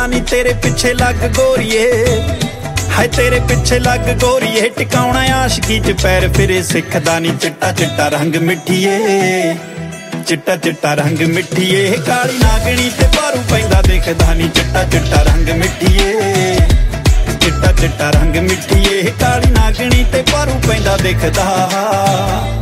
ਦਿਖਦਾ ਨੀ ਤੇਰੇ ਪਿੱਛੇ ਲੱਗ ਗੋਰੀਏ ਹਾਏ ਤੇਰੇ ਪਿੱਛੇ ਲੱਗ ਗੋਰੀਏ ਟਿਕਾਉਣਾ ਆਸ਼ਕੀ ਚ ਪੈਰ ਫਿਰੇ ਸਿੱਖਦਾ ਨੀ ਚਿੱਟਾ ਚਿੱਟਾ ਰੰਗ ਮਿੱਠੀਏ ਚਿੱਟਾ ਚਿੱਟਾ ਰੰਗ ਮਿੱਠੀਏ ਕਾਲੀ ਨਾਗਣੀ ਤੇ ਭਾਰੂ ਪੈਂਦਾ ਦਿਖਦਾ ਨੀ ਚਿੱਟਾ ਚਿੱਟਾ ਰੰਗ ਮਿੱਠੀਏ ਚਿੱਟਾ ਚਿੱਟਾ ਰੰਗ ਮਿੱਠੀਏ ਕਾਲੀ ਨਾਗਣੀ ਤੇ ਭਾਰੂ ਪੈਂਦਾ ਦਿਖਦਾ